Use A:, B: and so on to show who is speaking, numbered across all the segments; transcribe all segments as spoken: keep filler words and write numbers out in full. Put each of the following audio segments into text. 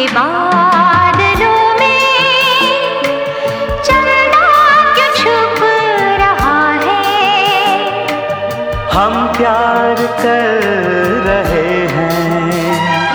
A: के बादलों में चंदा क्यों छुप रहा है।
B: हम प्यार कर रहे हैं,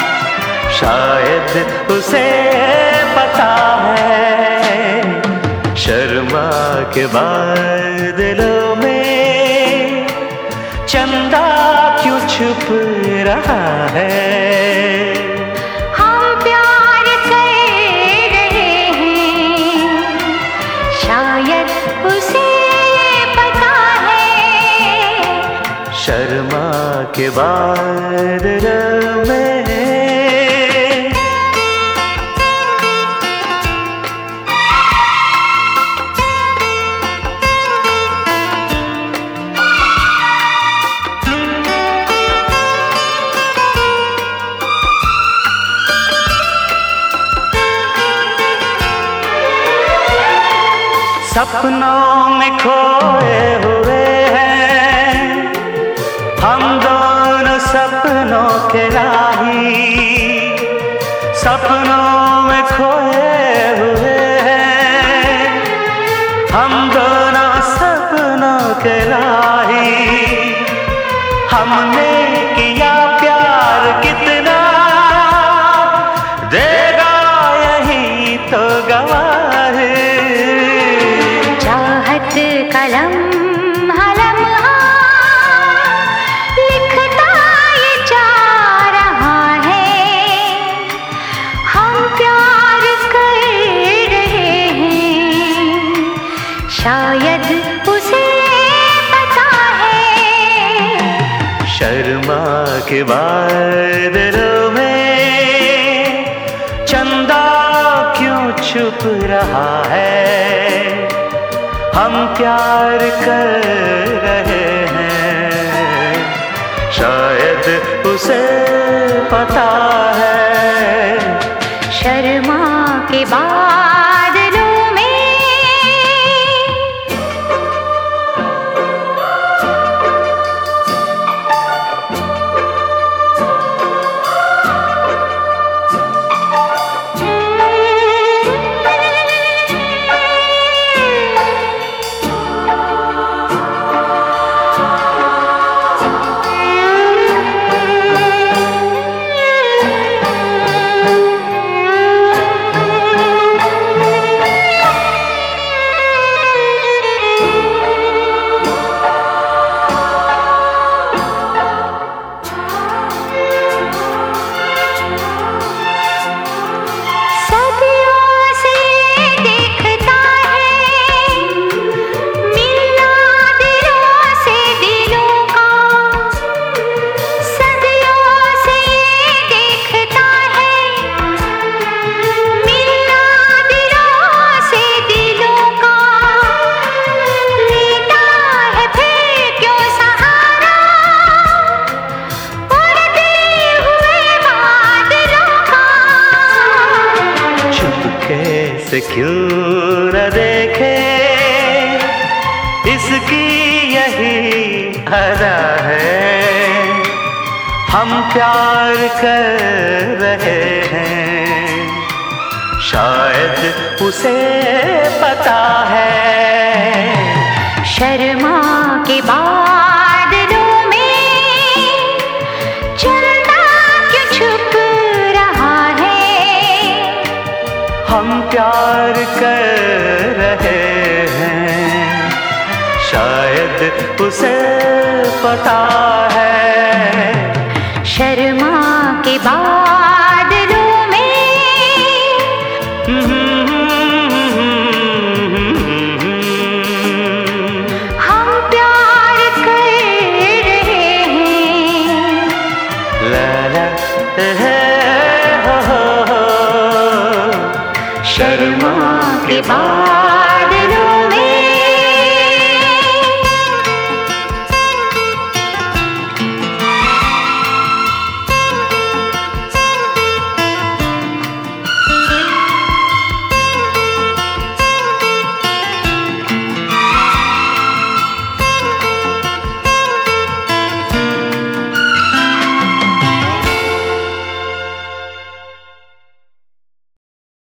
B: शायद उसे पता है। शर्मा के बादलों में चंदा क्यों छुप रहा है।
A: हम प्यार कर रहे हैं, शायद उसे पता है।
B: शर्मा के बादलों में सपनों में खोए हुए हैं हम दोनों सपनों के राही। सपनों में खोए हुए हैं हम दोनों सपनों के राही। हमने किया प्यार कितना देगा यही तो गवाह।
A: कलम हलम लिखता ये जा रहा है। हम प्यार कर रहे हैं, शायद उसे पता है।
B: शर्मा के बादलों में चंदा क्यों छुप रहा है। हम प्यार कर रहे हैं, शायद उसे पता है।
A: शर्मा के बादलों में
B: से क्यों न देखे इसकी यही अदा है। हम प्यार कर रहे हैं, शायद उसे पता है।
A: शर्मा के बादलों में चंदा क्यों छुप रहा है।
B: हम प्यार कर रहे हैं, शायद उसे पता है।
A: शर्मा के बादलों में हम प्यार कर रहे हैं।
B: ला ला है हो हो हो।
A: शर्मा के बादलों